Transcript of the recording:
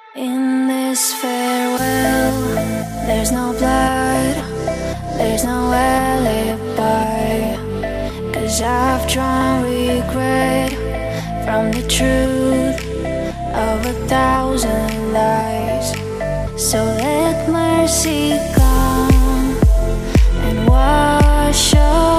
In this farewell, there's no blood, there's no alibi, 'cause I've drawn regret from the truth of 1,000 lies. So let mercy come and wash away